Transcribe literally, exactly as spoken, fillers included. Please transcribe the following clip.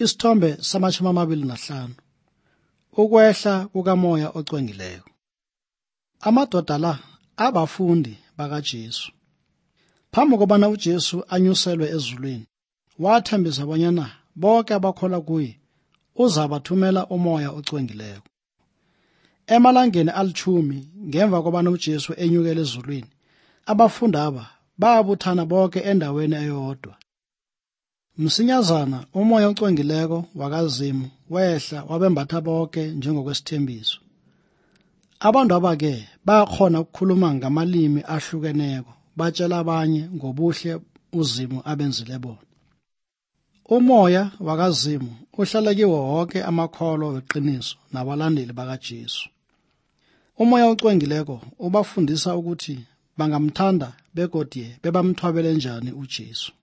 Isithombe samashumi amabili nahlanu. Ukwehla kukamoya ocwengileyo. Amadoda la abafundi bakaJesu. Phambi kobana uJesu anyuselwe ezulwini, wathembisa bonyana bonke abakholwa kuye uzabathumela umoya ocwengileyo. Emalangeni alitshumi ngemva kobana uJesu enyukele ezulwini, abafundi aba babuthana bonke endaweni eyodwa. Msinyazana umoya ocwengileko wakaZimu wehla wabembatha bonke njengokwesithembiso. Abantu aba-ke bakhona ukukhuluma ngamalimi ahlukeneko, batshela abanye ngobuhle uZimu abenzile bona. Umoya wakaZimu uhlala kiwo wonke amakholwa weqiniso nabalandeli bakaJesu. Umoya ocwengileko ubafundisa ukuthi bangamthanda begodye bebamthwabele njani uJesu.